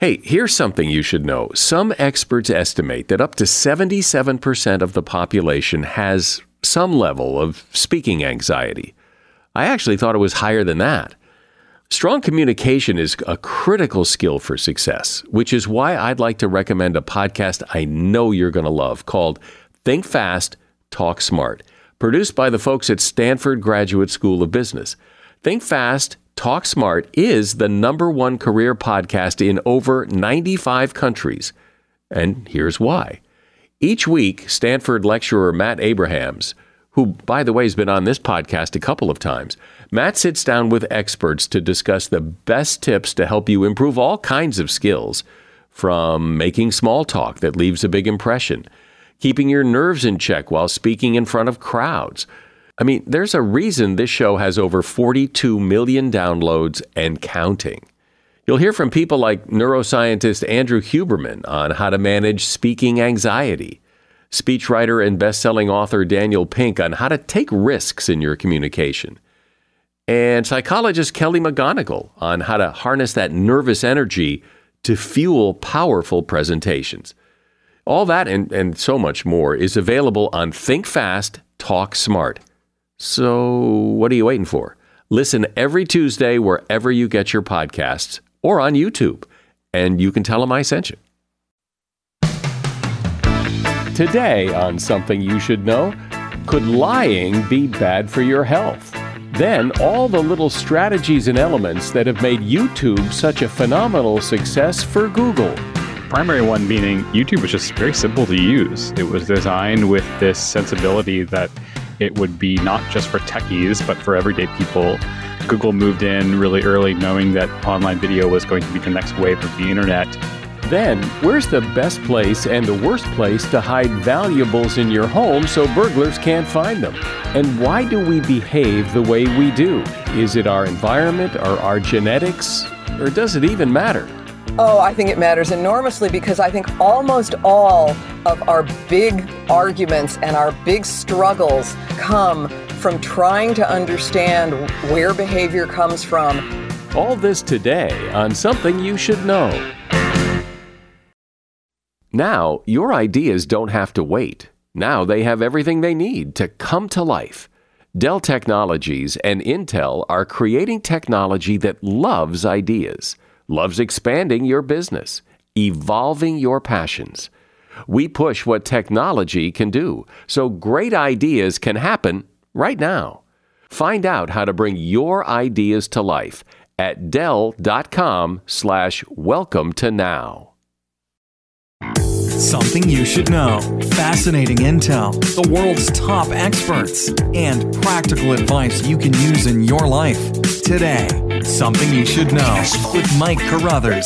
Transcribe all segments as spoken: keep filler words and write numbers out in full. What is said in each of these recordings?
Hey, here's something you should know. Some experts estimate that up to seventy-seven percent of the population has some level of speaking anxiety. I actually thought it was higher than that. Strong communication is a critical skill for success, which is why I'd like to recommend a podcast I know you're going to love called Think Fast, Talk Smart, produced by the folks at Stanford Graduate School of Business. Think Fast, Talk Smart is the number one career podcast in over ninety-five countries. And here's why. Each week, Stanford lecturer Matt Abrahams, who, by the way, has been on this podcast a couple of times, Matt sits down with experts to discuss the best tips to help you improve all kinds of skills, from making small talk that leaves a big impression, keeping your nerves in check while speaking in front of crowds. I mean, there's a reason this show has over forty-two million downloads and counting. You'll hear from people like neuroscientist Andrew Huberman on how to manage speaking anxiety, speechwriter and best-selling author Daniel Pink on how to take risks in your communication, and psychologist Kelly McGonigal on how to harness that nervous energy to fuel powerful presentations. All that and, and so much more is available on Think Fast, Talk Smart. So what are you waiting for? Listen every Tuesday wherever you get your podcasts or on YouTube, and you can tell them I sent you. Today on Something You Should Know, could lying be bad for your health? Then all the little strategies and elements that have made YouTube such a phenomenal success for Google. Primary one meaning YouTube was just very simple to use. It was designed with this sensibility that it would be not just for techies, but for everyday people. Google moved in really early knowing that online video was going to be the next wave of the internet. Then, where's the best place and the worst place to hide valuables in your home so burglars can't find them? And why do we behave the way we do? Is it our environment or our genetics? Or does it even matter? Oh, I think it matters enormously because I think almost all of our big arguments and our big struggles come from trying to understand where behavior comes from. All this today on Something You Should Know. Now, your ideas don't have to wait. Now they have everything they need to come to life. Dell Technologies and Intel are creating technology that loves ideas, loves expanding your business, evolving your passions. We push what technology can do, so great ideas can happen right now. Find out how to bring your ideas to life at Dell.com slash welcome to now. Something you should know. Fascinating intel, the world's top experts, and practical advice you can use in your life. Today, Something You Should Know with Mike Carruthers.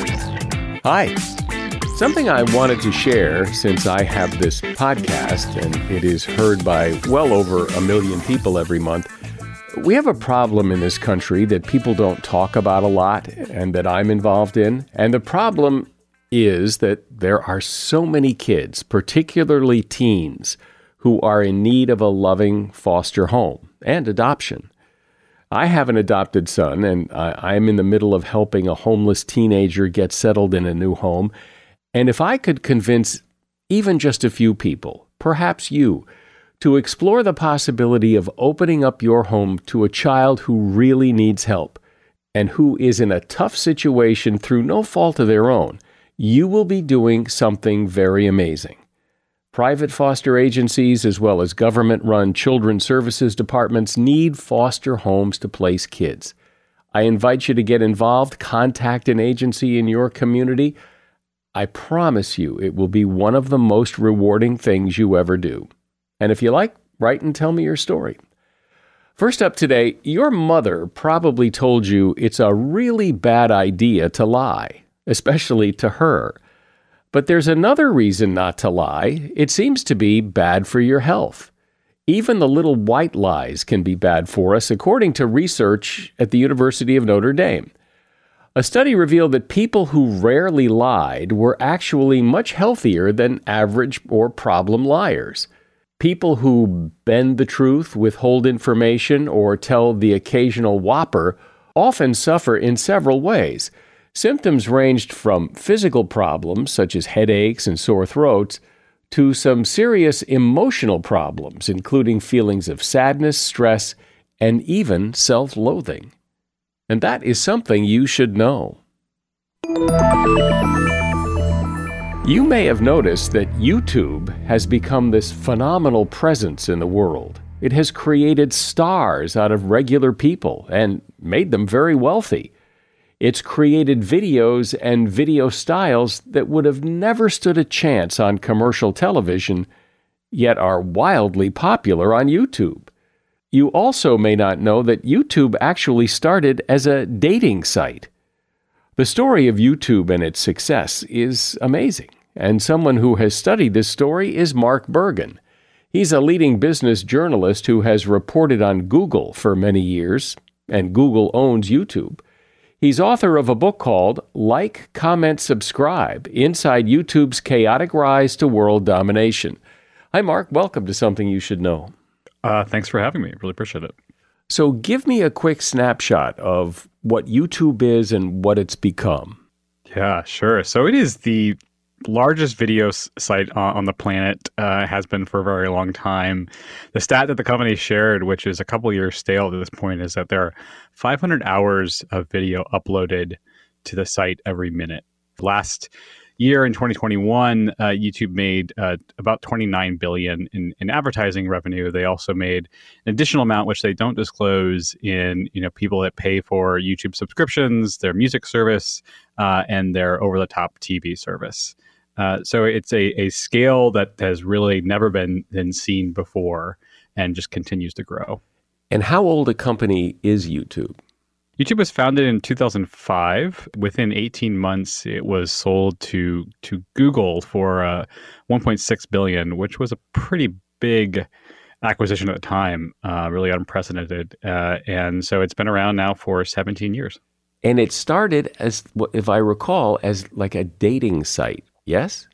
Hi. Something I wanted to share since I have this podcast and it is heard by well over a million people every month. We have a problem in this country that people don't talk about a lot and that I'm involved in. And the problem is that there are so many kids, particularly teens, who are in need of a loving foster home and adoption. I have an adopted son, and I am in the middle of helping a homeless teenager get settled in a new home. And if I could convince even just a few people, perhaps you, to explore the possibility of opening up your home to a child who really needs help and who is in a tough situation through no fault of their own, you will be doing something very amazing. Private foster agencies as well as government-run children's services departments need foster homes to place kids. I invite you to get involved, contact an agency in your community. I promise you it will be one of the most rewarding things you ever do. And if you like, write and tell me your story. First up today, your mother probably told you it's a really bad idea to lie, especially to her. But there's another reason not to lie. It seems to be bad for your health. Even the little white lies can be bad for us, according to research at the University of Notre Dame. A study revealed that people who rarely lied were actually much healthier than average or problem liars. People who bend the truth, withhold information, or tell the occasional whopper often suffer in several ways. Symptoms ranged from physical problems such as headaches and sore throats to some serious emotional problems, including feelings of sadness, stress, and even self-loathing. And that is something you should know. You may have noticed that YouTube has become this phenomenal presence in the world. It has created stars out of regular people and made them very wealthy. It's created videos and video styles that would have never stood a chance on commercial television, yet are wildly popular on YouTube. You also may not know that YouTube actually started as a dating site. The story of YouTube and its success is amazing, and someone who has studied this story is Mark Bergen. He's a leading business journalist who has reported on Google for many years, and Google owns YouTube. He's author of a book called Like, Comment, Subscribe, Inside YouTube's Chaotic Rise to World Domination. Hi, Mark. Welcome to Something You Should Know. Uh, thanks for having me. Really appreciate it. So give me a quick snapshot of what YouTube is and what it's become. Yeah, sure. So it is the largest video s- site on, on the planet, uh, has been for a very long time. The stat that the company shared, which is a couple years stale at this point, is that there are five hundred hours of video uploaded to the site every minute. Last year in twenty twenty-one, uh, YouTube made uh, about twenty-nine billion dollars in, in advertising revenue. They also made an additional amount, which they don't disclose, in you know people that pay for YouTube subscriptions, their music service, uh, and their over-the-top T V service. Uh, so it's a, a scale that has really never been, been seen before and just continues to grow. And how old a company is YouTube? YouTube was founded in two thousand five. Within eighteen months, it was sold to to Google for uh, one point six billion dollars, which was a pretty big acquisition at the time, uh, really unprecedented. Uh, and so it's been around now for seventeen years. And it started as, if I recall, as like a dating site, yes?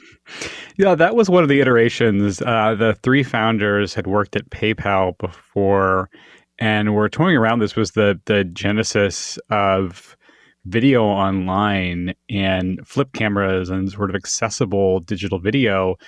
Yeah, that was one of the iterations. Uh, the three founders had worked at PayPal before and were toying around. This was the the genesis of video online and flip cameras and sort of accessible digital video.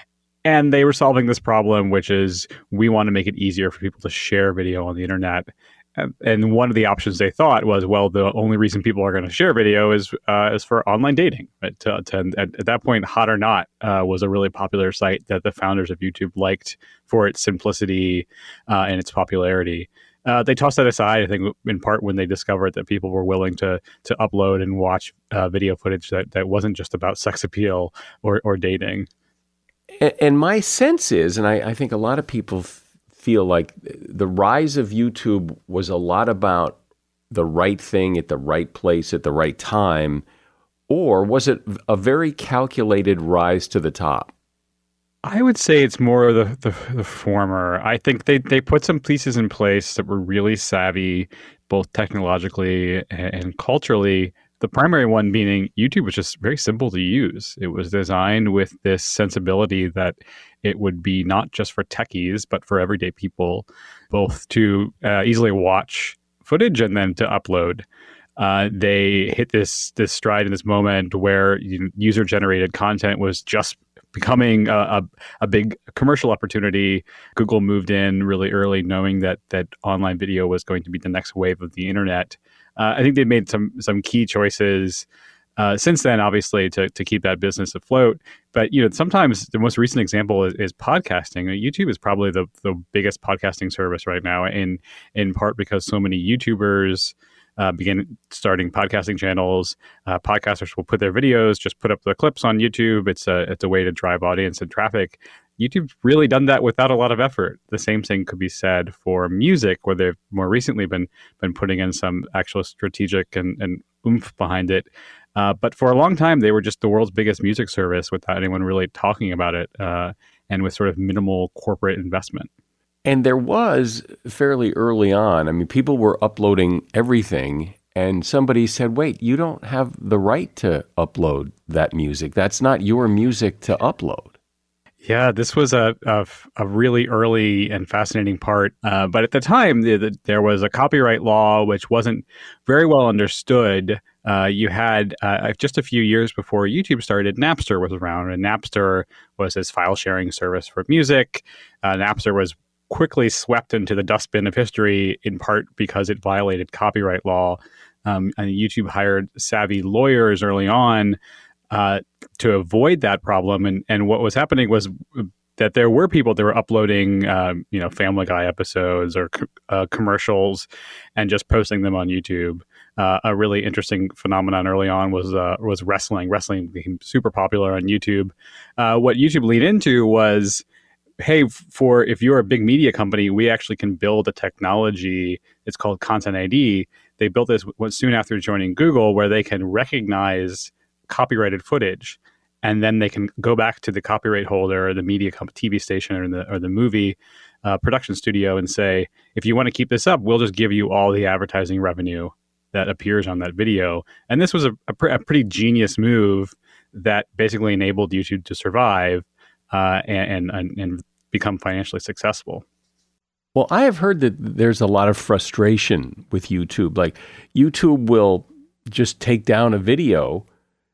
And they were solving this problem, which is we want to make it easier for people to share video on the internet. And one of the options they thought was, well, the only reason people are going to share video is uh, is for online dating. Right? To, to, at, at that point, Hot or Not uh, was a really popular site that the founders of YouTube liked for its simplicity uh, and its popularity. Uh, they tossed that aside, I think, in part when they discovered that people were willing to to upload and watch uh, video footage that, that wasn't just about sex appeal or, or dating. And, and my sense is, and I, I think a lot of people f- feel like the rise of YouTube was a lot about the right thing at the right place at the right time, or was it a very calculated rise to the top? I would say it's more the, the the former. I think they, they put some pieces in place that were really savvy, both technologically and, and culturally. The primary one being YouTube was just very simple to use. It was designed with this sensibility that it would be not just for techies, but for everyday people, both to uh, easily watch footage and then to upload. Uh, they hit this this stride in this moment where you know, user-generated content was just becoming a, a, a big commercial opportunity. Google moved in really early, knowing that that online video was going to be the next wave of the internet. Uh, I think they made some some key choices uh, since then, obviously, to to keep that business afloat. But you know, sometimes the most recent example is, is podcasting. YouTube is probably the the biggest podcasting service right now, in in part because so many YouTubers Uh, begin starting podcasting channels. Uh, podcasters will put their videos, just put up the clips on YouTube. It's a it's a way to drive audience and traffic. YouTube's really done that without a lot of effort. The same thing could be said for music, where they've more recently been been putting in some actual strategic and, and oomph behind it. Uh, but for a long time, they were just the world's biggest music service without anyone really talking about it, uh, and with sort of minimal corporate investment. And there was fairly early on, I mean, people were uploading everything, and somebody said, wait, you don't have the right to upload that music. That's not your music to upload. Yeah, this was a a, a really early and fascinating part. Uh, but at the time, the, the, there was a copyright law which wasn't very well understood. Uh, you had uh, just a few years before YouTube started, Napster was around, and Napster was this file sharing service for music. Uh, Napster was quickly swept into the dustbin of history, in part because it violated copyright law. Um, and YouTube hired savvy lawyers early on uh, to avoid that problem. And and what was happening was that there were people that were uploading, um, you know, Family Guy episodes or uh, commercials and just posting them on YouTube. Uh, a really interesting phenomenon early on was uh, was wrestling. Wrestling became super popular on YouTube. Uh, what YouTube leaned into was, hey, for if you're a big media company, we actually can build a technology. It's called Content I D. They built this soon after joining Google, where they can recognize copyrighted footage, and then they can go back to the copyright holder, or the media comp- T V station, or the or the movie uh, production studio, and say, if you want to keep this up, we'll just give you all the advertising revenue that appears on that video. And this was a, a, pr- a pretty genius move that basically enabled YouTube to survive uh, and, and and become financially successful. Well, I have heard that there's a lot of frustration with YouTube. Like, YouTube will just take down a video,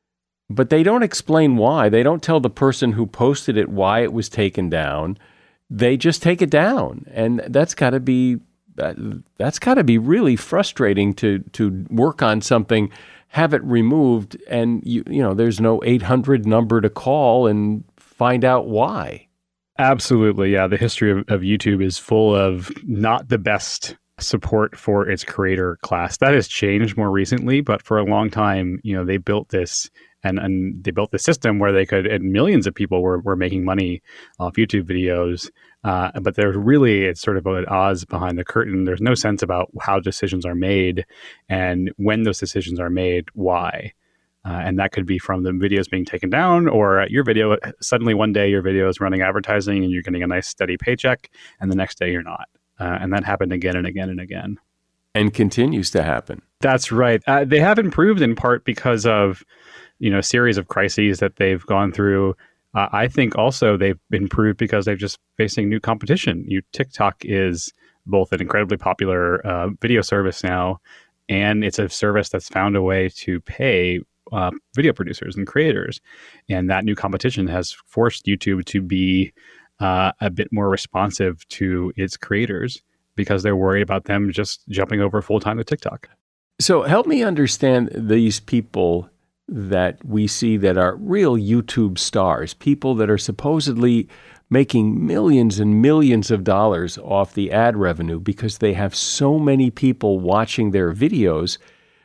but they don't explain why. They don't tell the person who posted it why it was taken down. They just take it down. And that's got to be that, that's got to be really frustrating to to work on something, have it removed, and you you know, there's no eight hundred number to call and find out why. Absolutely. Yeah. The history of, of YouTube is full of not the best support for its creator class. That has changed more recently, but for a long time, you know, they built this and, and they built this system where they could, and millions of people were, were making money off YouTube videos. Uh, but there's really, it's sort of an Oz behind the curtain. There's no sense about how decisions are made and when those decisions are made, why. Uh, and that could be from the videos being taken down, or your video, suddenly one day your video is running advertising and you're getting a nice steady paycheck, and the next day you're not. Uh, and that happened again and again and again. And continues to happen. That's right. Uh, they have improved in part because of, you know, a series of crises that they've gone through. Uh, I think also they've improved because they're just facing new competition. You, TikTok is both an incredibly popular uh, video service now, and it's a service that's found a way to pay Uh, video producers and creators. And that new competition has forced YouTube to be uh, a bit more responsive to its creators because they're worried about them just jumping over full-time to TikTok. So help me understand these people that we see that are real YouTube stars, people that are supposedly making millions and millions of dollars off the ad revenue because they have so many people watching their videos.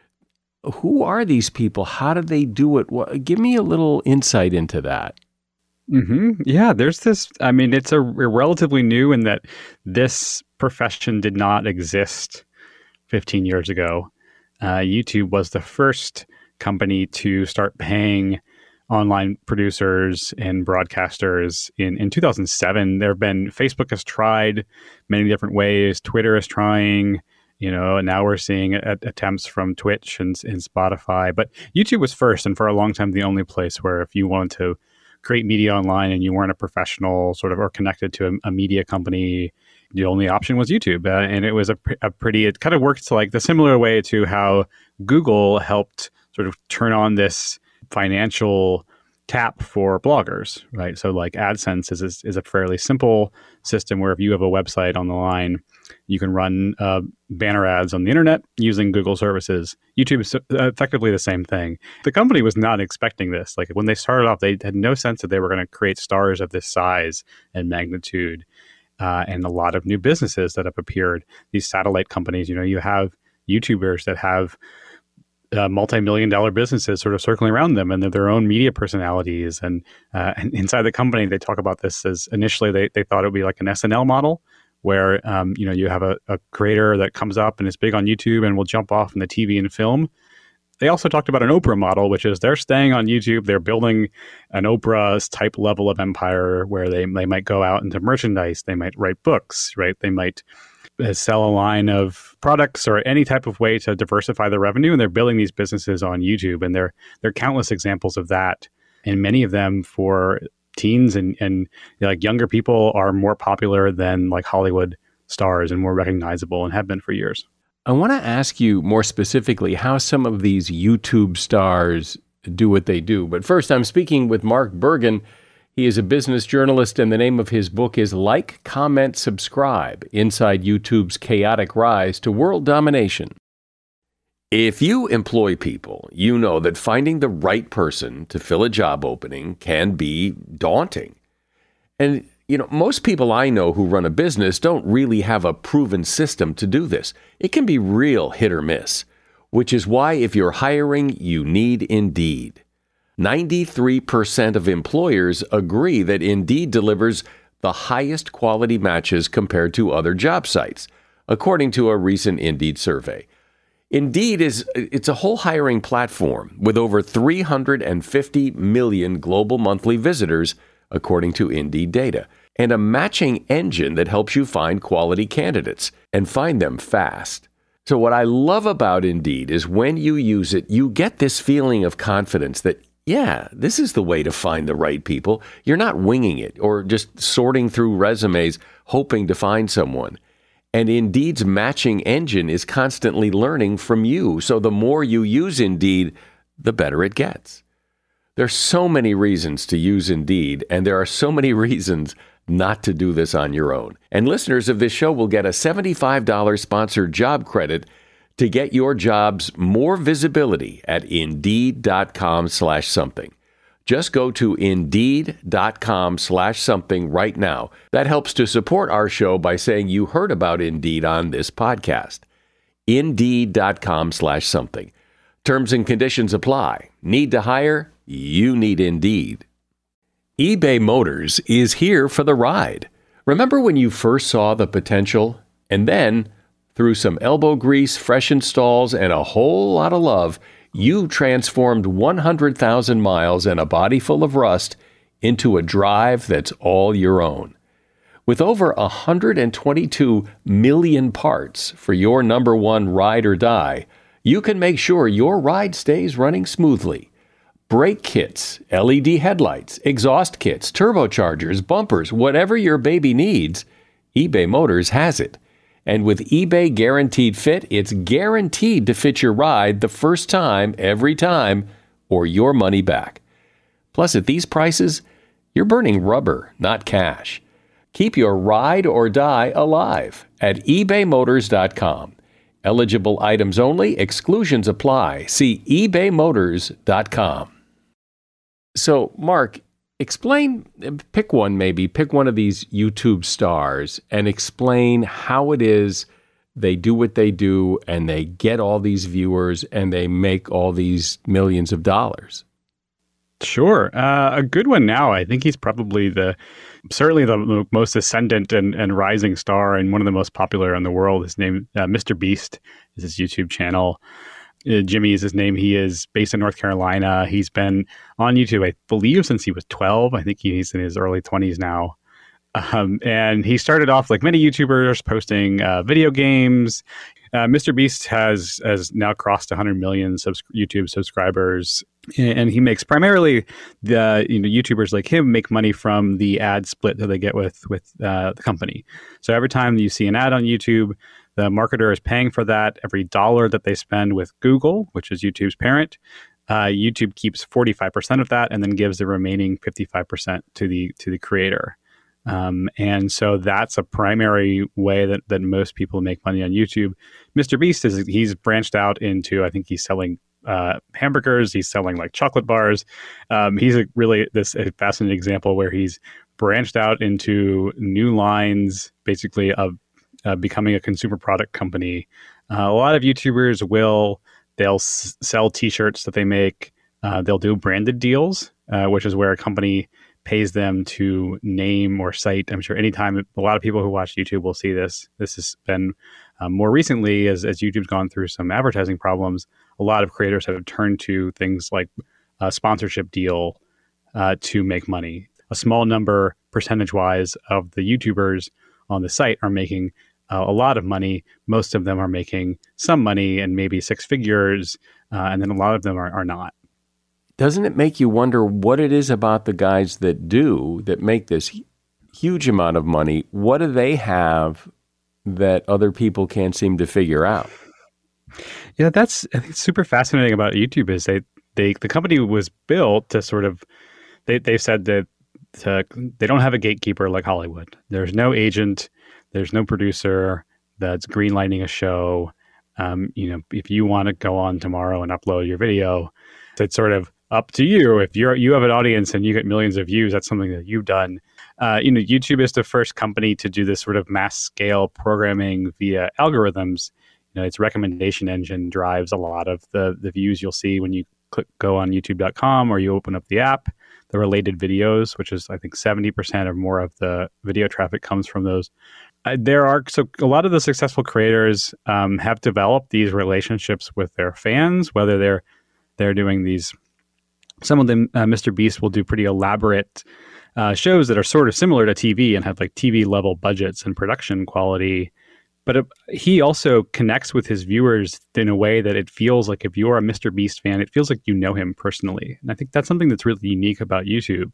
Who are these people? How do they do it? Well, give me a little insight into that. Mm-hmm. Yeah, there's this, I mean, it's a, a relatively new in that this profession did not exist fifteen years ago. Uh, YouTube was the first company to start paying online producers and broadcasters in, in two thousand seven. There have been, Facebook has tried many different ways. Twitter is trying. You know, and now we're seeing a- attempts from Twitch and, and Spotify. But YouTube was first, and for a long time, the only place where if you wanted to create media online and you weren't a professional sort of or connected to a, a media company, the only option was YouTube. Uh, and it was a, pr- a pretty, it kind of worked like the similar way to how Google helped sort of turn on this financial tap for bloggers, right? So like AdSense is, is, is a fairly simple system where if you have a website on the line, you can run uh, banner ads on the internet using Google services. YouTube is effectively the same thing. The company was not expecting this. Like when they started off, they had no sense that they were going to create stars of this size and magnitude. Uh, and a lot of new businesses that have appeared. These satellite companies, you know, you have YouTubers that have Uh, multi-million dollar businesses sort of circling around them, and they're their own media personalities. And, uh, and inside the company, they talk about this as initially they, they thought it would be like an S N L model where, um, you know, you have a, a creator that comes up and is big on YouTube and will jump off in the T V and film. They also talked about an Oprah model, which is they're staying on YouTube. They're building an Oprah type level of empire where they, they might go out into merchandise. They might write books, right? They might sell a line of products or any type of way to diversify the revenue. And they're building these businesses on YouTube. And there, there are countless examples of that. And many of them for teens and, and you know, like younger people are more popular than like Hollywood stars and more recognizable and have been for years. I want to ask you more specifically how some of these YouTube stars do what they do. But first, I'm speaking with Mark Bergen. He is a business journalist, and the name of his book is Like, Comment, Subscribe, Inside YouTube's Chaotic Rise to World Domination. If you employ people, you know that finding the right person to fill a job opening can be daunting. And, you know, most people I know who run a business don't really have a proven system to do this. It can be real hit or miss, which is why if you're hiring, you need Indeed. ninety-three percent of employers agree that Indeed delivers the highest quality matches compared to other job sites, according to a recent Indeed survey. Indeed is it's a whole hiring platform with over three hundred fifty million global monthly visitors, according to Indeed data, and a matching engine that helps you find quality candidates and find them fast. So what I love about Indeed is when you use it, you get this feeling of confidence that, yeah, this is the way to find the right people. You're not winging it or just sorting through resumes, hoping to find someone. And Indeed's matching engine is constantly learning from you. So the more you use Indeed, the better it gets. There's so many reasons to use Indeed, and there are so many reasons not to do this on your own. And listeners of this show will get a seventy-five dollars sponsored job credit to get your jobs more visibility at Indeed.com slash something. Just go to Indeed.com slash something right now. That helps to support our show by saying you heard about Indeed on this podcast. Indeed.com slash something. Terms and conditions apply. Need to hire? You need Indeed. eBay Motors is here for the ride. Remember when you first saw the potential? And then, through some elbow grease, fresh installs, and a whole lot of love, you transformed one hundred thousand miles and a body full of rust into a drive that's all your own. With over one hundred twenty-two million parts for your number one ride or die, you can make sure your ride stays running smoothly. Brake kits, L E D headlights, exhaust kits, turbochargers, bumpers, whatever your baby needs, eBay Motors has it. And with eBay Guaranteed Fit, it's guaranteed to fit your ride the first time, every time, or your money back. Plus, at these prices, you're burning rubber, not cash. Keep your ride or die alive at ebay motors dot com. Eligible items only, exclusions apply. See ebay motors dot com. So, Mark, explain, pick one maybe, pick one of these YouTube stars and explain how it is they do what they do and they get all these viewers and they make all these millions of dollars. Sure. Uh, a good one now. I think he's probably the, certainly the most ascendant and, and rising star and one of the most popular in the world. His name, uh, Mister Beast, is his YouTube channel. Uh, Jimmy is his name. He is based in North Carolina. He's been on YouTube, I believe, since he was twelve. I think he's in his early twenties now. Um, and he started off like many YouTubers posting uh, video games. Uh, Mister Beast has has now crossed one hundred million subs- YouTube subscribers, and he makes primarily the you know YouTubers like him make money from the ad split that they get with with uh, the company. So every time you see an ad on YouTube, the marketer is paying for that. Every dollar that they spend with Google, which is YouTube's parent, uh, YouTube keeps forty-five percent of that and then gives the remaining fifty-five percent to the to the creator. Um, and so that's a primary way that, that most people make money on YouTube. Mister Beast is he's branched out into, I think he's selling uh, hamburgers. He's selling like chocolate bars. Um, he's a really this a fascinating example where he's branched out into new lines, basically of uh, becoming a consumer product company. Uh, a lot of YouTubers will they'll s- sell T-shirts that they make. Uh, they'll do branded deals, uh, which is where a company pays them to name or cite. I'm sure anytime a lot of people who watch YouTube will see this. This has been um, more recently as, as YouTube's gone through some advertising problems. A lot of creators have turned to things like a sponsorship deal uh, to make money. A small number, percentage wise, of the YouTubers on the site are making uh, a lot of money. Most of them are making some money and maybe six figures, uh, and then a lot of them are, are not. doesn't it make you wonder what it is about the guys that do, that make this huge amount of money? What do they have that other people can't seem to figure out? Yeah, that's I think super fascinating about YouTube is they, they the company was built to sort of, they, they've said that to, they don't have a gatekeeper like Hollywood. There's no agent, there's no producer that's greenlighting a show. Um, you know, if you want to go on tomorrow and upload your video, it's sort of up to you. If you're you have an audience and you get millions of views, that's something that you've done. Uh, you know, YouTube is the first company to do this sort of mass scale programming via algorithms. You know, its recommendation engine drives a lot of the the views you'll see when you click go on YouTube dot com or you open up the app. The related videos, which is I think seventy percent or more of the video traffic comes from those. Uh, there are so a lot of the successful creators um, have developed these relationships with their fans, whether they're they're doing these. Some of them, uh, Mister Beast will do pretty elaborate uh, shows that are sort of similar to T V and have like T V level budgets and production quality. But uh, he also connects with his viewers in a way that it feels like if you're a Mister Beast fan, it feels like you know him personally. And I think that's something that's really unique about YouTube,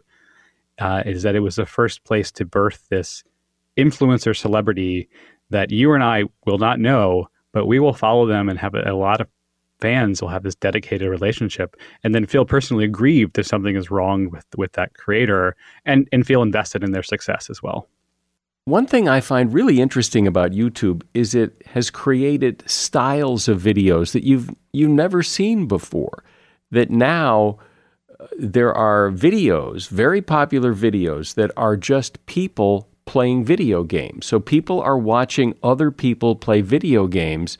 uh, is that it was the first place to birth this influencer celebrity that you and I will not know, but we will follow them and have a, a lot of fans will have this dedicated relationship and then feel personally aggrieved if something is wrong with, with that creator and, and feel invested in their success as well. One thing I find really interesting about YouTube is it has created styles of videos that you've you've never seen before. That now uh, there are videos, very popular videos, that are just people playing video games. So people are watching other people play video games,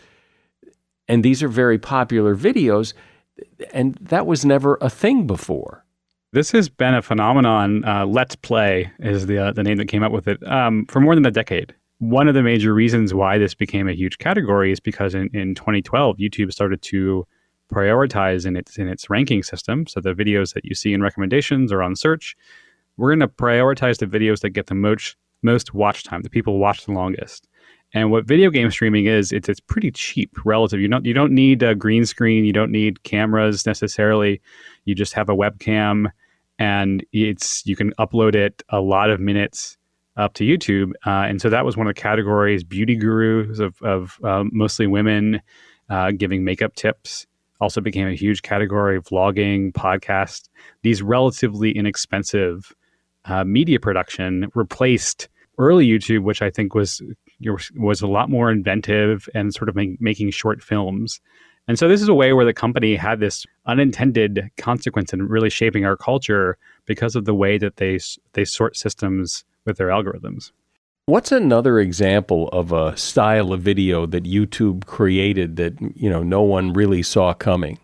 and these are very popular videos, and that was never a thing before. This has been a phenomenon. Uh, Let's Play is the uh, the name that came up with it um, for more than a decade. One of the major reasons why this became a huge category is because in, in twenty twelve, YouTube started to prioritize in its in its ranking system. So the videos that you see in recommendations or on search, we're going to prioritize the videos that get the most most watch time, the people watch the longest. And what video game streaming is, it's it's pretty cheap relative. You don't you don't need a green screen, you don't need cameras necessarily. You just have a webcam. And it's you can upload it a lot of minutes up to YouTube. Uh, and so that was one of the categories. Beauty gurus of, of uh, mostly women uh, giving makeup tips also became a huge category. Vlogging, podcast. These relatively inexpensive uh, media production replaced early YouTube, which I think was was a lot more inventive and sort of make, making short films. And so this is a way where the company had this unintended consequence in really shaping our culture because of the way that they they sort systems with their algorithms. What's another example of a style of video that YouTube created that, you know, no one really saw coming?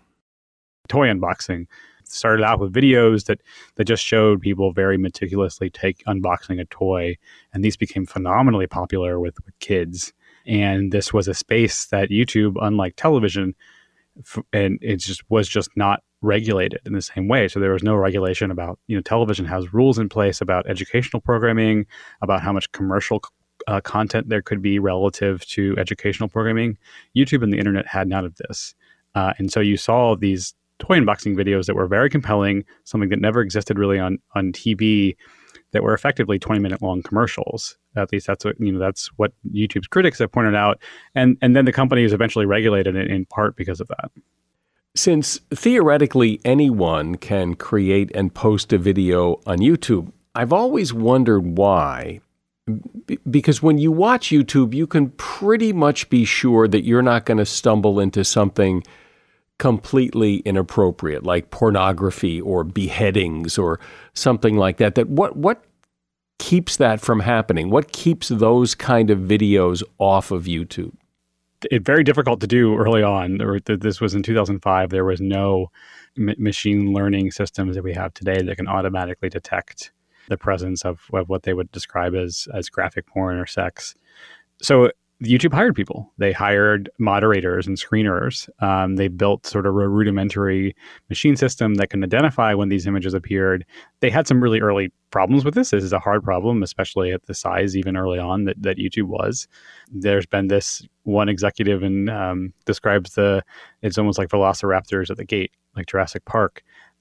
Toy unboxing. Started out with videos that, that just showed people very meticulously take unboxing a toy. And these became phenomenally popular with, with kids. And this was a space that YouTube, unlike television, f- and it just was just not regulated in the same way. So there was no regulation about, you know, television has rules in place about educational programming, about how much commercial uh, content there could be relative to educational programming. YouTube and the internet had none of this. Uh, and so you saw these toy unboxing videos that were very compelling, something that never existed really on, on T V, that were effectively twenty minute long commercials. At least that's what, you know, that's what YouTube's critics have pointed out. And and then the company was eventually regulated in, in part because of that. Since theoretically anyone can create and post a video on YouTube, I've always wondered why. B- because when you watch YouTube, you can pretty much be sure that you're not going to stumble into something completely inappropriate, like pornography or beheadings or something like that. That what what keeps that from happening? What keeps those kind of videos off of YouTube? It's very difficult to do early on. This was in two thousand five. There was no m- machine learning systems that we have today that can automatically detect the presence of, of what they would describe as as graphic porn or sex. So YouTube hired people. They hired moderators and screeners. Um, they built sort of a rudimentary machine system that can identify when these images appeared. They had some really early problems with this. This is a hard problem, especially at the size even early on that, that YouTube was. There's been this one executive and um, describes the, it's almost like velociraptors at the gate, like Jurassic Park,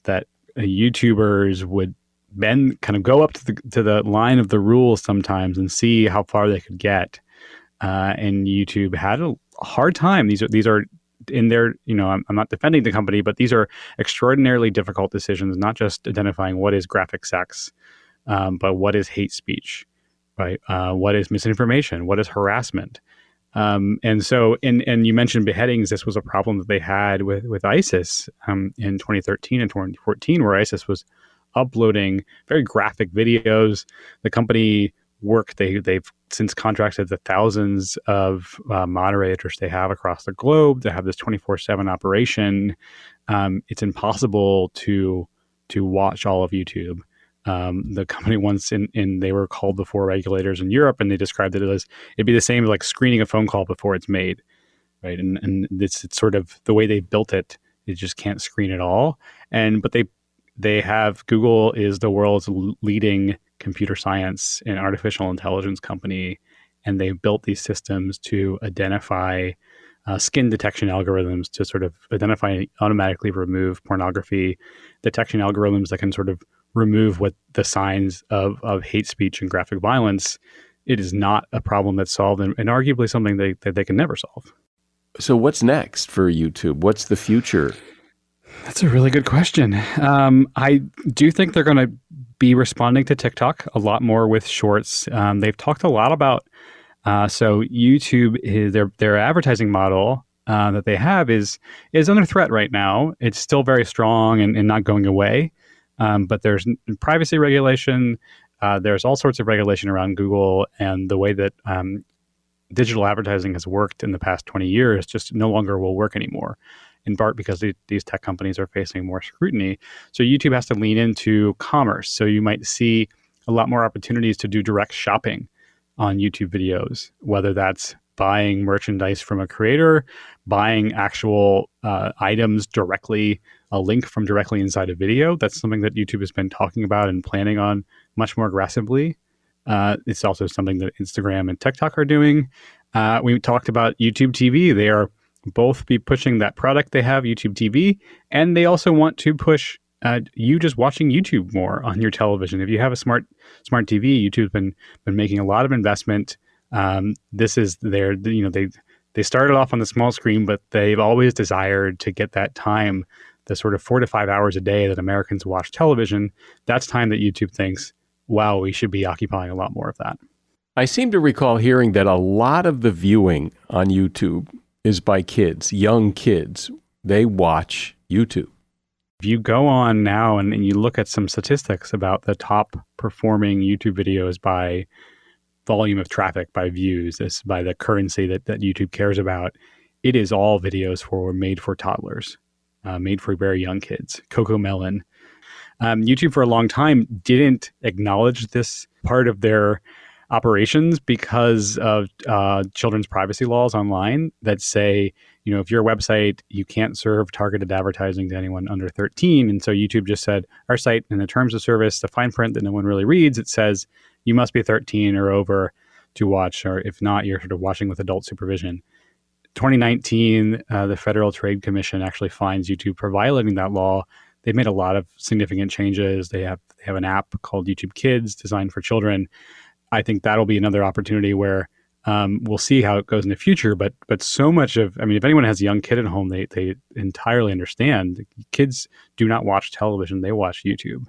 that uh, YouTubers would then kind of go up to the to the line of the rules sometimes and see how far they could get. Uh, and YouTube had a hard time. These are these are in their, you know, I'm, I'm not defending the company, but these are extraordinarily difficult decisions, not just identifying what is graphic sex, um, but what is hate speech, right? Uh, what is misinformation? What is harassment? Um, and so, and, and you mentioned beheadings. This was a problem that they had with, with ISIS um, in twenty thirteen and twenty fourteen, where ISIS was uploading very graphic videos. The company worked, they, they've since contracted the thousands of uh, moderators they have across the globe to have this twenty-four seven operation. Um, it's impossible to to watch all of YouTube. Um, the company once in, in they were called before regulators in Europe, and they described it as it'd be the same as like screening a phone call before it's made, right? And and it's, it's sort of the way they built it. It just can't screen it all. And but they they have Google is the world's leading computer science and artificial intelligence company, and they've built these systems to identify uh, skin detection algorithms to sort of identify and automatically remove pornography detection algorithms that can sort of remove what the signs of, of hate speech and graphic violence. It is not a problem that's solved, and, and arguably something they, that they can never solve. So what's next for YouTube? What's the future? That's a really good question. Um, I do think they're going to be responding to TikTok a lot more with shorts. Um, they've talked a lot about, uh, so YouTube, is their their advertising model uh, that they have is is under threat right now. It's still very strong and, and not going away. Um, but there's privacy regulation. Uh, there's all sorts of regulation around Google, and the way that um, digital advertising has worked in the past twenty years just no longer will work anymore, in part because the, these tech companies are facing more scrutiny. So YouTube has to lean into commerce. So you might see a lot more opportunities to do direct shopping on YouTube videos, whether that's buying merchandise from a creator, buying actual uh, items directly, a link from directly inside a video. That's something that YouTube has been talking about and planning on much more aggressively. Uh, it's also something that Instagram and TikTok are doing. Uh, we talked about YouTube T V. They are both be pushing that product they have, YouTube T V, and they also want to push uh, you just watching YouTube more on your television. If you have a smart smart T V, YouTube's been been making a lot of investment. Um, this is their, you know, they they started off on the small screen, but they've always desired to get that time, the sort of four to five hours a day that Americans watch television. That's time that YouTube thinks, wow, we should be occupying a lot more of that. I seem to recall hearing that a lot of the viewing on YouTube is by kids, young kids. They watch YouTube. If you go on now and, and you look at some statistics about the top performing YouTube videos by volume of traffic, by views, this by the currency that, that YouTube cares about, it is all videos for made for toddlers, uh, made for very young kids. CoComelon. Um, YouTube for a long time didn't acknowledge this part of their operations because of uh, children's privacy laws online that say, you know, if you're a website, you can't serve targeted advertising to anyone under thirteen. And so YouTube just said, our site, in the terms of service, the fine print that no one really reads, it says you must be thirteen or over to watch, or if not, you're sort of watching with adult supervision. twenty nineteen, uh, the Federal Trade Commission actually fines YouTube for violating that law. They've made a lot of significant changes. They have they have an app called YouTube Kids designed for children. I think that'll be another opportunity where um, we'll see how it goes in the future. But but so much of, I mean, if anyone has a young kid at home, they they entirely understand. Kids do not watch television; they watch YouTube.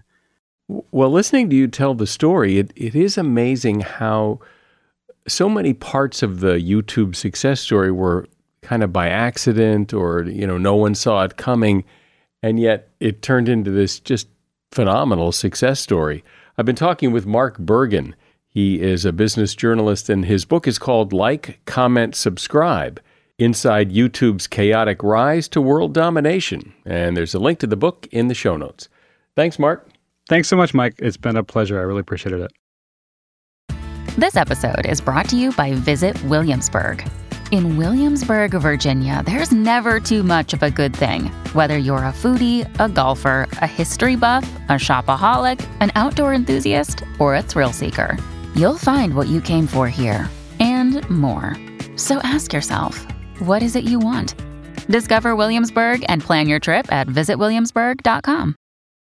Well, listening to you tell the story, it, it is amazing how so many parts of the YouTube success story were kind of by accident, or you know, no one saw it coming, and yet it turned into this just phenomenal success story. I've been talking with Mark Bergen. He is a business journalist, and his book is called Like, Comment, Subscribe, Inside YouTube's Chaotic Rise to World Domination. And there's a link to the book in the show notes. Thanks, Mark. Thanks so much, Mike. It's been a pleasure. I really appreciated it. This episode is brought to you by Visit Williamsburg. In Williamsburg, Virginia, there's never too much of a good thing. Whether you're a foodie, a golfer, a history buff, a shopaholic, an outdoor enthusiast, or a thrill seeker, you'll find what you came for here and more. So ask yourself, what is it you want? Discover Williamsburg and plan your trip at visit williamsburg dot com.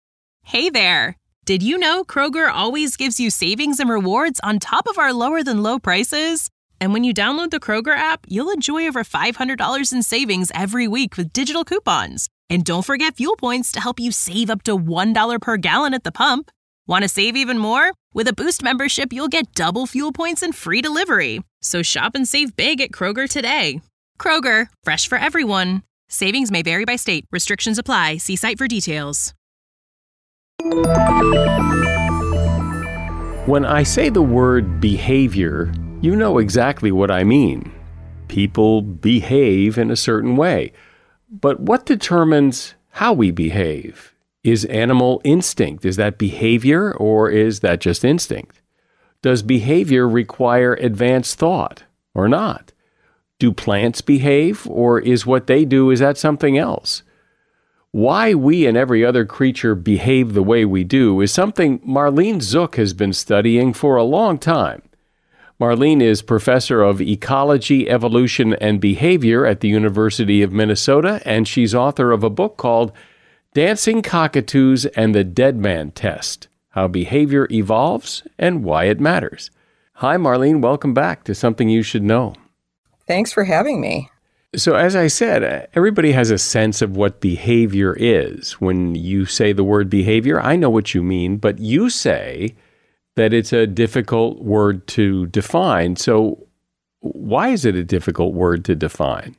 Hey there! Did you know Kroger always gives you savings and rewards on top of our lower-than-low prices? And when you download the Kroger app, you'll enjoy over five hundred dollars in savings every week with digital coupons. And don't forget fuel points to help you save up to one dollar per gallon at the pump. Want to save even more? With a Boost membership, you'll get double fuel points and free delivery. So shop and save big at Kroger today. Kroger, fresh for everyone. Savings may vary by state. Restrictions apply. See site for details. When I say the word behavior, you know exactly what I mean. People behave in a certain way. But what determines how we behave? Is animal instinct, is that behavior or is that just instinct? Does behavior require advanced thought or not? Do plants behave or is what they do, is that something else? Why we and every other creature behave the way we do is something Marlene Zuk has been studying for a long time. Marlene is professor of ecology, evolution, and behavior at the University of Minnesota, and she's author of a book called Dancing Cockatoos and the Dead Man Test: How Behavior Evolves and Why It Matters. Hi, Marlene. Welcome back to Something You Should Know. Thanks for having me. So as I said, everybody has a sense of what behavior is. When you say the word behavior, I know what you mean, but you say that it's a difficult word to define. So why is it a difficult word to define?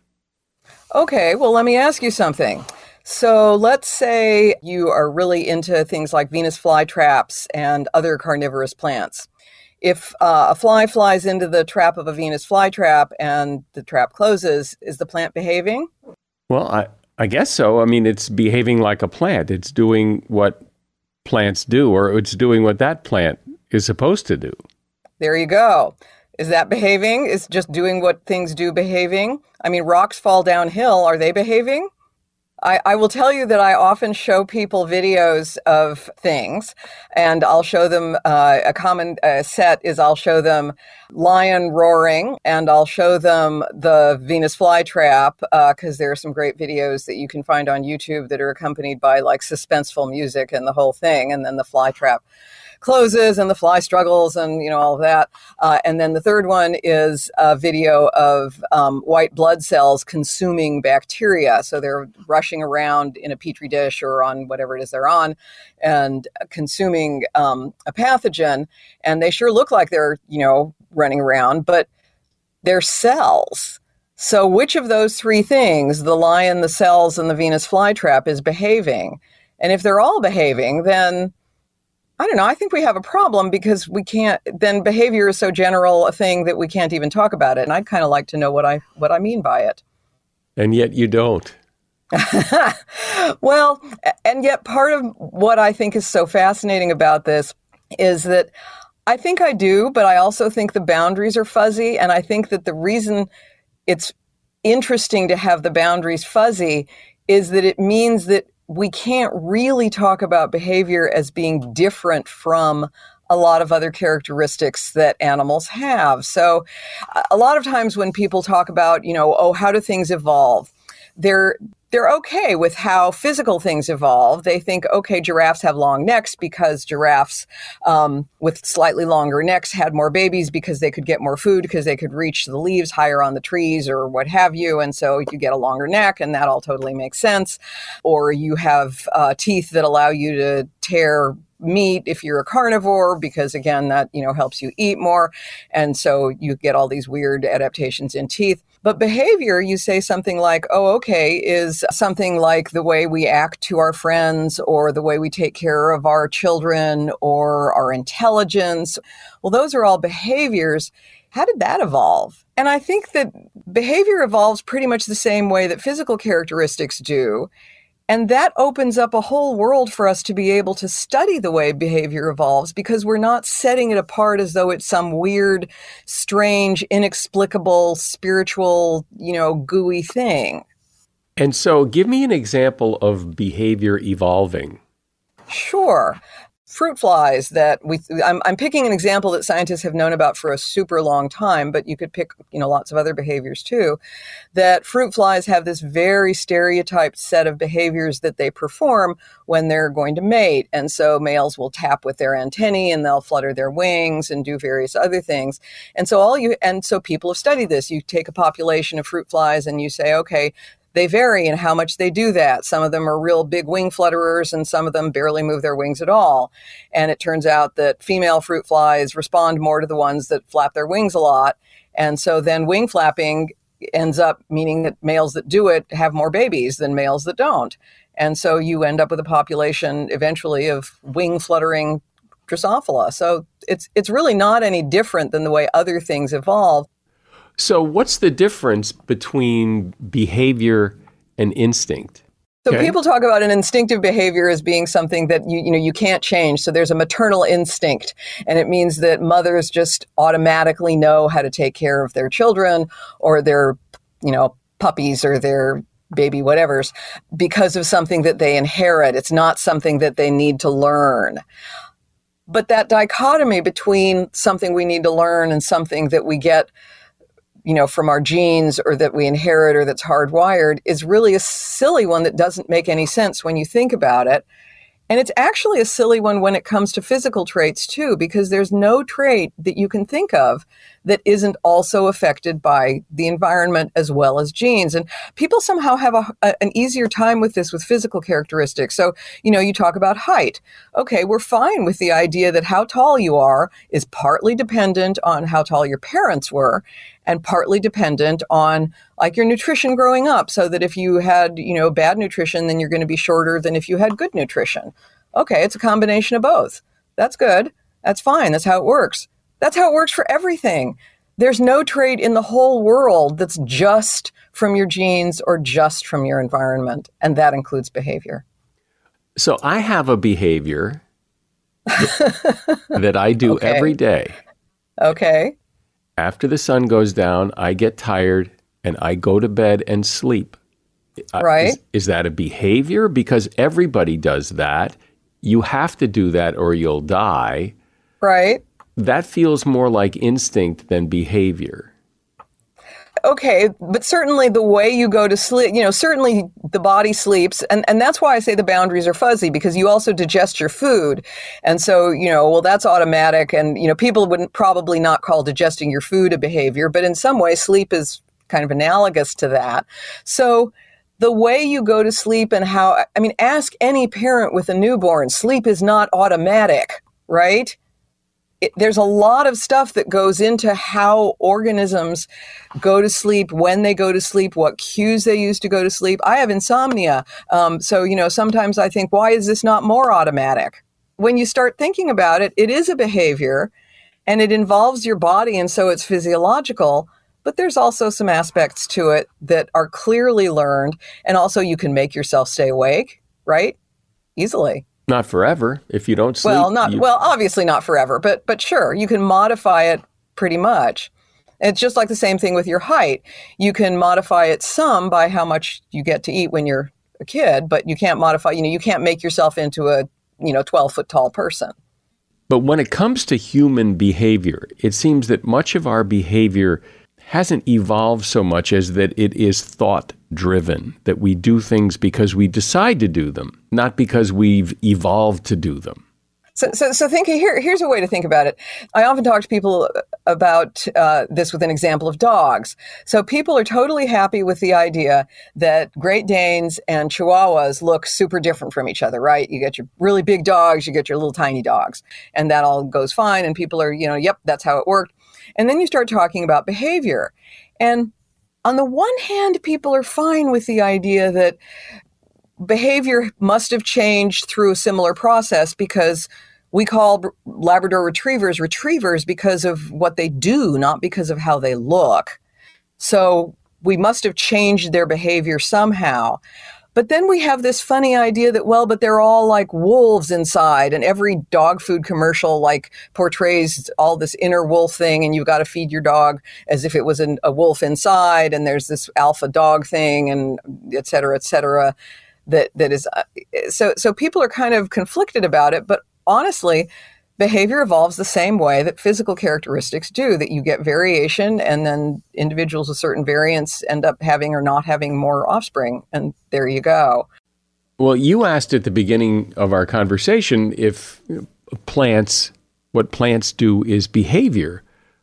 Okay, well, let me ask you something. So let's say you are really into things like Venus flytraps and other carnivorous plants. If uh, a fly flies into the trap of a Venus flytrap and the trap closes, is the plant behaving? Well, I, I guess so. I mean, it's behaving like a plant. It's doing what plants do, or it's doing what that plant is supposed to do. There you go. Is that behaving? Is just doing what things do behaving? I mean, rocks fall downhill. Are they behaving? I, I will tell you that I often show people videos of things, and I'll show them uh, a common uh, set is I'll show them lion roaring, and I'll show them the Venus flytrap, because uh, there are some great videos that you can find on YouTube that are accompanied by like suspenseful music and the whole thing, and then the flytrap closes and the fly struggles and, you know, all of that. Uh, and then the third one is a video of um, white blood cells consuming bacteria. So they're rushing around in a petri dish or on whatever it is they're on and consuming um, a pathogen. And they sure look like they're, you know, running around, but they're cells. So which of those three things, the lion, the cells, and the Venus flytrap, is behaving? And if they're all behaving, then I don't know. I think we have a problem because we can't, then behavior is so general a thing that we can't even talk about it. And I'd kind of like to know what I what I mean by it. And yet you don't. Well, and yet part of what I think is so fascinating about this is that I think I do, but I also think the boundaries are fuzzy. And I think that the reason it's interesting to have the boundaries fuzzy is that it means that we can't really talk about behavior as being different from a lot of other characteristics that animals have. So a lot of times when people talk about, you know, oh, how do things evolve? They're they're okay with how physical things evolve. They think, okay, giraffes have long necks because giraffes um, with slightly longer necks had more babies because they could get more food because they could reach the leaves higher on the trees or what have you. And so you get a longer neck and that all totally makes sense. Or you have uh, teeth that allow you to tear meat if you're a carnivore, because again, that, you know, helps you eat more. And so you get all these weird adaptations in teeth. But behavior, you say something like, oh, okay, is something like the way we act to our friends or the way we take care of our children or our intelligence. Well, those are all behaviors. How did that evolve? And I think that behavior evolves pretty much the same way that physical characteristics do. And that opens up a whole world for us to be able to study the way behavior evolves, because we're not setting it apart as though it's some weird, strange, inexplicable, spiritual, you know, gooey thing. And so give me an example of behavior evolving. Sure. fruit flies that we, I'm, I'm picking an example that scientists have known about for a super long time, but you could pick, you know, lots of other behaviors too, that fruit flies have this very stereotyped set of behaviors that they perform when they're going to mate. And so males will tap with their antennae and they'll flutter their wings and do various other things. And so all you, and so people have studied this. You take a population of fruit flies and you say, okay, they vary in how much they do that. Some of them are real big wing flutterers and some of them barely move their wings at all. And it turns out that female fruit flies respond more to the ones that flap their wings a lot. And so then wing flapping ends up meaning that males that do it have more babies than males that don't. And so you end up with a population eventually of wing fluttering Drosophila. So it's it's really not any different than the way other things evolve. So what's the difference between behavior and instinct? So Okay. people talk about an instinctive behavior as being something that you you know you can't change. So there's a maternal instinct, and it means that mothers just automatically know how to take care of their children or their you know puppies or their baby whatevers because of something that they inherit. It's not something that they need to learn. But that dichotomy between something we need to learn and something that we get you know, from our genes or that we inherit or that's hardwired is really a silly one that doesn't make any sense when you think about it. And it's actually a silly one when it comes to physical traits too, because there's no trait that you can think of that isn't also affected by the environment as well as genes. And people somehow have a, a, an easier time with this with physical characteristics. So, you know, you talk about height. Okay, we're fine with the idea that how tall you are is partly dependent on how tall your parents were and partly dependent on like your nutrition growing up. So that if you had, you know, bad nutrition, then you're going to be shorter than if you had good nutrition. Okay, it's a combination of both. That's good. That's fine. That's how it works. That's how it works for everything. There's no trait in the whole world that's just from your genes or just from your environment. And that includes behavior. So I have a behavior that, that I do Okay. every day. Okay. After the sun goes down, I get tired and I go to bed and sleep. Uh, Right. Is, is that a behavior? Because everybody does that. You have to do that or you'll die. Right. That feels more like instinct than behavior. Okay, but certainly the way you go to sleep, you know, certainly the body sleeps. And, and that's why I say the boundaries are fuzzy, because you also digest your food. And so, you know, well, that's automatic. And, you know, people wouldn't probably not call digesting your food a behavior, but in some way, sleep is kind of analogous to that. So the way you go to sleep and how, I mean, ask any parent with a newborn, sleep is not automatic, right? It, there's a lot of stuff that goes into how organisms go to sleep, when they go to sleep, what cues they use to go to sleep. I have insomnia. Um, so, you know, sometimes I think, why is this not more automatic? When you start thinking about it, it is a behavior and it involves your body. And so it's physiological. But there's also some aspects to it that are clearly learned. And also you can make yourself stay awake, right? Easily. Not forever. If you don't sleep. Well, not you- well, obviously not forever, but but sure, you can modify it pretty much. It's just like the same thing with your height. You can modify it some by how much you get to eat when you're a kid, but you can't modify, you know, you can't make yourself into a, you know, twelve foot tall person. But when it comes to human behavior, it seems that much of our behavior hasn't evolved so much as that it is thought-driven, that we do things because we decide to do them, not because we've evolved to do them. So, so, so think here. Here's a way to think about it. I often talk to people about uh, this with an example of dogs. So people are totally happy with the idea that Great Danes and Chihuahuas look super different from each other, right? You get your really big dogs, you get your little tiny dogs, and that all goes fine. And people are, you know, yep, that's how it worked. And then you start talking about behavior, and on the one hand, people are fine with the idea that behavior must have changed through a similar process, because we call Labrador retrievers retrievers because of what they do, not because of how they look. So we must have changed their behavior somehow. But then we have this funny idea that, well, but they're all like wolves inside, and every dog food commercial like portrays all this inner wolf thing, and you've got to feed your dog as if it was an, a wolf inside, and there's this alpha dog thing, and et cetera, et cetera. That that is uh, so so people are kind of conflicted about it, but honestly, behavior evolves the same way that physical characteristics do, that you get variation and then individuals with certain variants end up having or not having more offspring. And there you go. Well, you asked at the beginning of our conversation if plants, what plants do is behavior.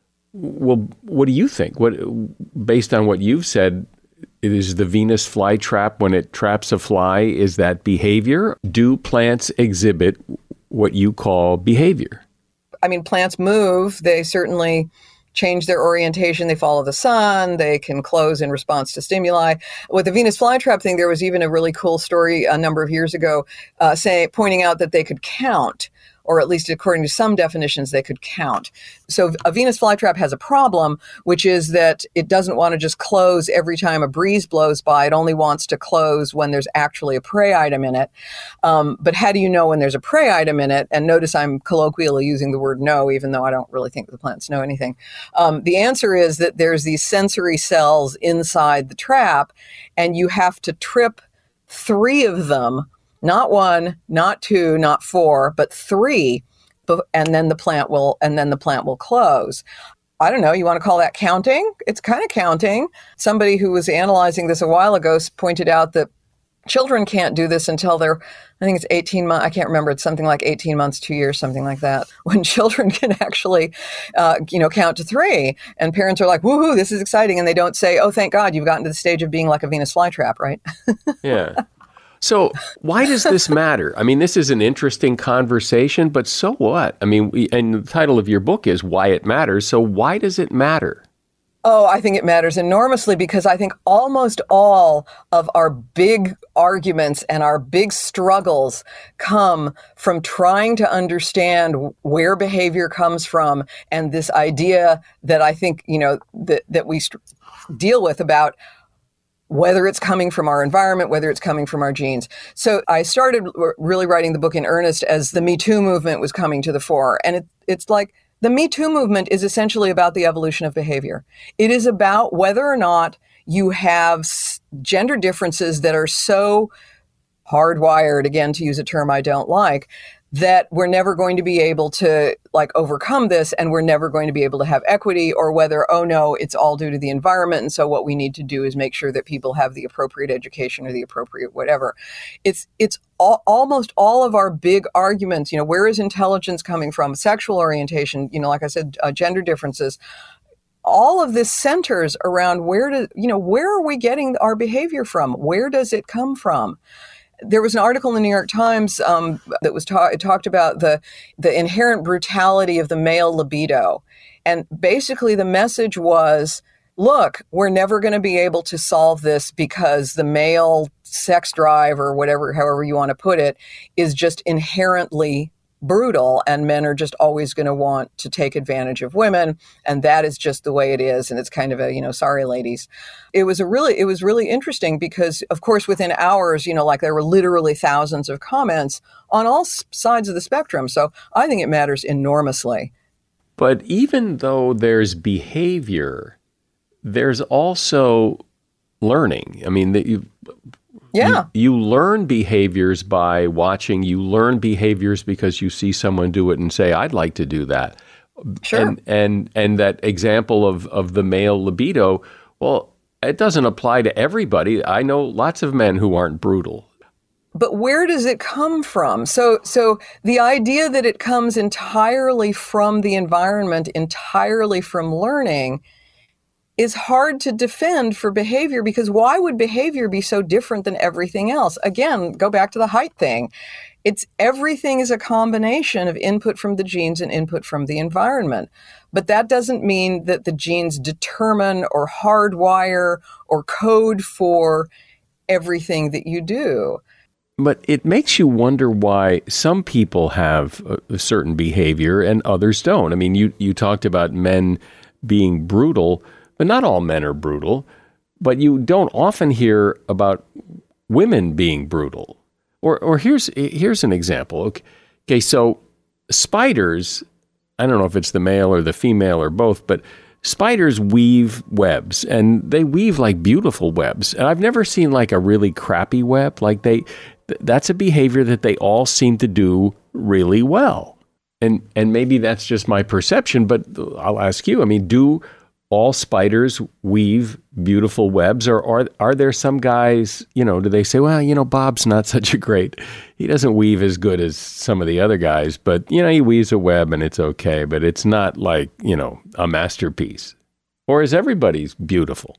Well, what do you think? What, based on what you've said, is the Venus flytrap, when it traps a fly, is that behavior? Do plants exhibit what you call behavior? I mean, plants move. They certainly change their orientation. They follow the sun. They can close in response to stimuli. With the Venus flytrap thing, there was even a really cool story a number of years ago uh, saying, pointing out that they could count, or at least according to some definitions, they could count. So a Venus flytrap has a problem, which is that it doesn't want to just close every time a breeze blows by. It only wants to close when there's actually a prey item in it. Um, but how do you know when there's a prey item in it? And notice I'm colloquially using the word know, even though I don't really think the plants know anything. Um, the answer is that there's these sensory cells inside the trap, and you have to trip three of them. Not one, not two, not four, but three, and then the plant will, and then the plant will close. I don't know, you want to call that counting? It's kind of counting. Somebody who was analyzing this a while ago pointed out that children can't do this until they're, I think it's eighteen months, I can't remember, it's something like eighteen months, two years, something like that, when children can actually, uh, you know, count to three. And parents are like, woohoo, this is exciting. And they don't say, oh, thank God, you've gotten to the stage of being like a Venus flytrap, right? Yeah. So why does this matter? I mean, this is an interesting conversation, but so what? I mean, we, and the title of your book is Why It Matters. So why does it matter? Oh, I think it matters enormously because I think almost all of our big arguments and our big struggles come from trying to understand where behavior comes from, and this idea that I think, you know, that, that we st- deal with about whether it's coming from our environment, whether it's coming from our genes. So I started really writing the book in earnest as the Me Too movement was coming to the fore. And it, it's like the Me Too movement is essentially about the evolution of behavior. It is about whether or not you have gender differences that are so hardwired, again, to use a term I don't like, that we're never going to be able to like overcome this, and we're never going to be able to have equity, or whether, oh no, it's all due to the environment. And so what we need to do is make sure that people have the appropriate education or the appropriate whatever. It's, it's all, almost all of our big arguments, you know, where is intelligence coming from? Sexual orientation, you know, like I said, uh, gender differences. All of this centers around where do, you know, where are we getting our behavior from? Where does it come from? There was an article in the New York Times um, that was ta- talked about the the inherent brutality of the male libido. And basically the message was, look, we're never going to be able to solve this because the male sex drive, or whatever, however you want to put it, is just inherently brutal, and men are just always going to want to take advantage of women, and that is just the way it is, and it's kind of a, you know, sorry ladies. It was a really it was really interesting because, of course, within hours, you know, like there were literally thousands of comments on all sides of the spectrum. So I think it matters enormously. But even though there's behavior, there's also learning. I mean, that you Yeah. You, you learn behaviors by watching. You learn behaviors because you see someone do it and say, I'd like to do that. Sure. And and and that example of, of the male libido, well, it doesn't apply to everybody. I know lots of men who aren't brutal. But where does it come from? So so the idea that it comes entirely from the environment, entirely from learning, is hard to defend for behavior, because why would behavior be so different than everything else? Again, go back to the height thing. It's everything is a combination of input from the genes and input from the environment. But that doesn't mean that the genes determine or hardwire or code for everything that you do. But it makes you wonder why some people have a, a certain behavior and others don't. I mean, you, you talked about men being brutal, but not all men are brutal. But you don't often hear about women being brutal. Or or here's here's an example. Okay, okay, so spiders, I don't know if it's the male or the female or both, but spiders weave webs, and they weave like beautiful webs. And I've never seen like a really crappy web. Like they, that's a behavior that they all seem to do really well. And and maybe that's just my perception, but I'll ask you, I mean, do all spiders weave beautiful webs, or are, are there some guys, you know, do they say, well, you know, Bob's not such a great, he doesn't weave as good as some of the other guys, but, you know, he weaves a web and it's okay, but it's not like, you know, a masterpiece. Or is everybody's beautiful?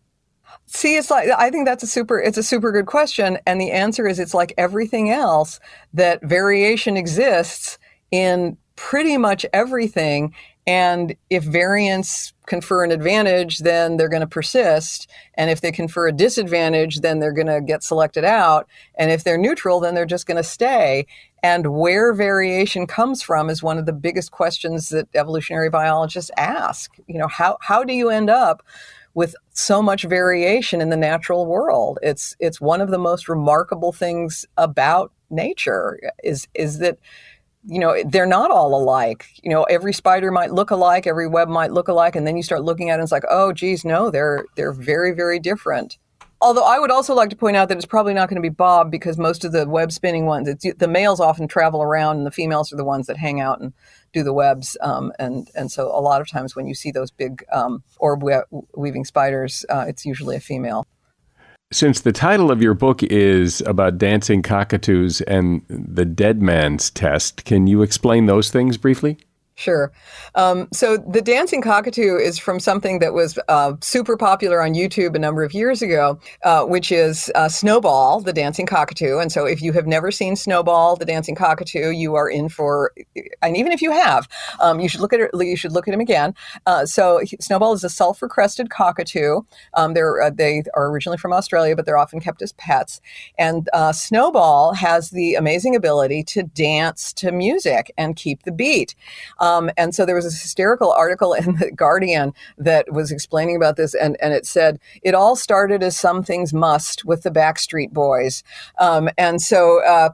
See, it's like, I think that's a super, it's a super good question. And the answer is it's like everything else, that variation exists in pretty much everything. And if variants confer an advantage, then they're going to persist. And if they confer a disadvantage, then they're going to get selected out. And if they're neutral, then they're just going to stay. And where variation comes from is one of the biggest questions that evolutionary biologists ask. You know, how, how do you end up with so much variation in the natural world? It's, it's one of the most remarkable things about nature is, is that, you know, they're not all alike. You know, every spider might look alike, every web might look alike, and then you start looking at it and it's like, oh, geez, no, they're they're very, very different. Although I would also like to point out that it's probably not going to be Bob, because most of the web spinning ones, it's, the males often travel around and the females are the ones that hang out and do the webs. Um, and, and so a lot of times when you see those big um, orb we- weaving spiders, uh, it's usually a female. Since the title of your book is about dancing cockatoos and the dead man's test, can you explain those things briefly? Sure. Um, so the dancing cockatoo is from something that was uh, super popular on YouTube a number of years ago, uh, which is uh, Snowball, the dancing cockatoo. And so if you have never seen Snowball, the dancing cockatoo, you are in for, and even if you have, um, you should look at it, you should look at him again. Uh, so Snowball is a sulfur-crested cockatoo. Um, they're, uh, they are originally from Australia, but they're often kept as pets. And uh, Snowball has the amazing ability to dance to music and keep the beat. Um, Um, and so there was a hysterical article in The Guardian that was explaining about this, and, and it said, it all started as some things must with the Backstreet Boys. Um, and so uh,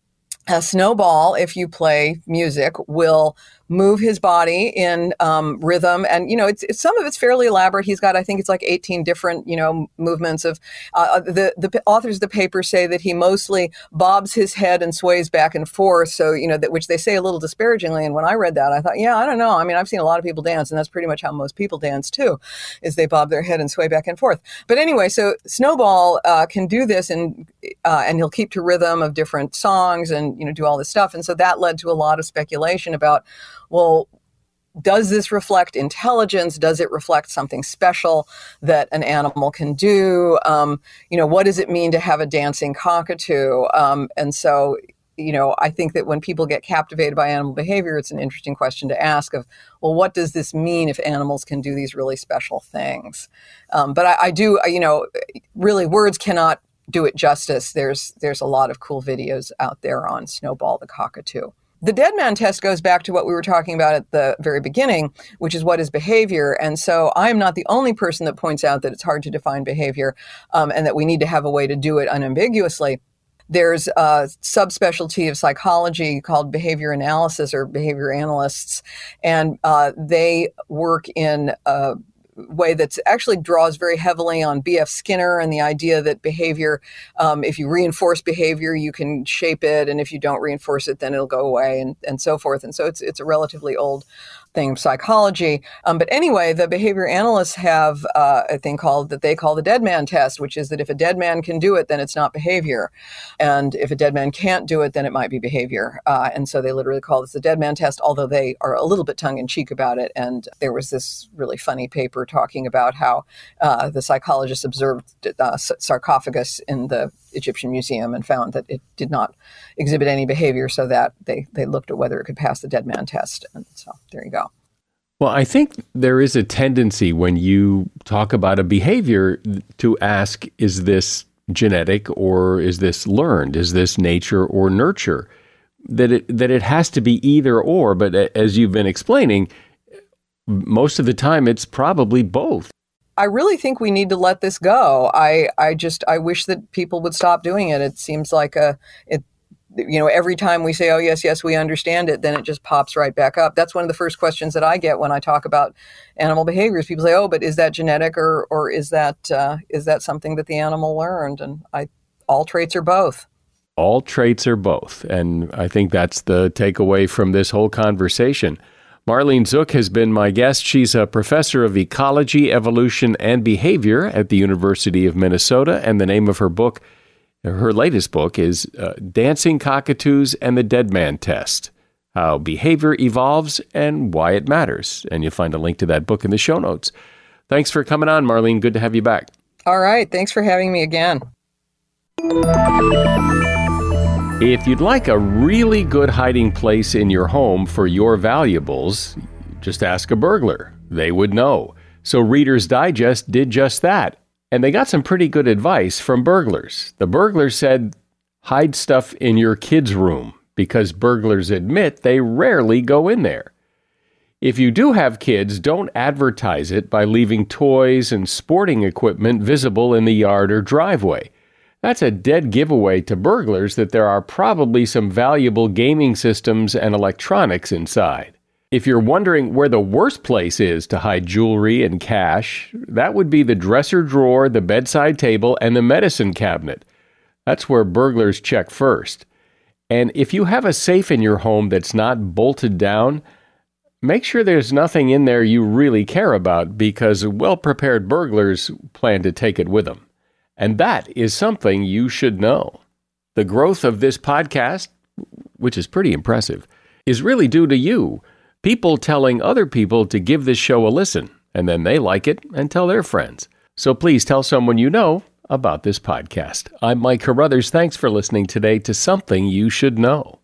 a Snowball, if you play music, will move his body in um, rhythm. And, you know, it's, it's some of it's fairly elaborate. He's got, I think it's like eighteen different, you know, movements of, uh, the, the authors of the paper say that he mostly bobs his head and sways back and forth. So, you know, that, which they say a little disparagingly. And when I read that, I thought, yeah, I don't know. I mean, I've seen a lot of people dance, and that's pretty much how most people dance too, is they bob their head and sway back and forth. But anyway, so Snowball uh, can do this, and, uh, and he'll keep to rhythm of different songs and, you know, do all this stuff. And so that led to a lot of speculation about, well, does this reflect intelligence? Does it reflect something special that an animal can do? Um, you know, what does it mean to have a dancing cockatoo? Um, and so, you know, I think that when people get captivated by animal behavior, it's an interesting question to ask of, well, what does this mean if animals can do these really special things? Um, but I, I do, you know, really words cannot do it justice. There's, there's a lot of cool videos out there on Snowball the cockatoo. The dead man test goes back to what we were talking about at the very beginning, which is what is behavior. And so I'm not the only person that points out that it's hard to define behavior, um, and that we need to have a way to do it unambiguously. There's a subspecialty of psychology called behavior analysis, or behavior analysts, and uh, they work in a way that actually draws very heavily on B F Skinner and the idea that behavior, um, if you reinforce behavior, you can shape it, and if you don't reinforce it, then it'll go away, and, and so forth. And so it's it's a relatively old thing of psychology. Um, but anyway, the behavior analysts have uh, a thing called that they call the dead man test, which is that if a dead man can do it, then it's not behavior. And if a dead man can't do it, then it might be behavior. Uh, and so they literally call this the dead man test, although they are a little bit tongue-in-cheek about it. And there was this really funny paper talking about how uh, the psychologists observed uh, sarcophagus in the Egyptian Museum and found that it did not exhibit any behavior, so that they, they looked at whether it could pass the dead man test. And so there you go. Well, I think there is a tendency when you talk about a behavior to ask, is this genetic or is this learned? Is this nature or nurture? That it, that it has to be either or, but as you've been explaining, most of the time it's probably both. I really think we need to let this go. I, I just, I wish that people would stop doing it. It seems like a, it, you know, every time we say, oh, yes, yes, we understand it, then it just pops right back up. That's one of the first questions that I get when I talk about animal behaviors. People say, oh, but is that genetic, or, or is that, uh, is that something that the animal learned? And I, all traits are both. All traits are both. And I think that's the takeaway from this whole conversation. Marlene Zuk has been my guest. She's a professor of ecology, evolution, and behavior at the University of Minnesota. And the name of her book, her latest book, is uh, Dancing Cockatoos and the Dead Man Test: How Behavior Evolves and Why It Matters. And you'll find a link to that book in the show notes. Thanks for coming on, Marlene. Good to have you back. All right. Thanks for having me again. If you'd like a really good hiding place in your home for your valuables, just ask a burglar. They would know. So Reader's Digest did just that. And they got some pretty good advice from burglars. The burglars said, hide stuff in your kid's room, because burglars admit they rarely go in there. If you do have kids, don't advertise it by leaving toys and sporting equipment visible in the yard or driveway. That's a dead giveaway to burglars that there are probably some valuable gaming systems and electronics inside. If you're wondering where the worst place is to hide jewelry and cash, that would be the dresser drawer, the bedside table, and the medicine cabinet. That's where burglars check first. And if you have a safe in your home that's not bolted down, make sure there's nothing in there you really care about, because well-prepared burglars plan to take it with them. And that is something you should know. The growth of this podcast, which is pretty impressive, is really due to you. People telling other people to give this show a listen, and then they like it and tell their friends. So please tell someone you know about this podcast. I'm Mike Carruthers. Thanks for listening today to Something You Should Know.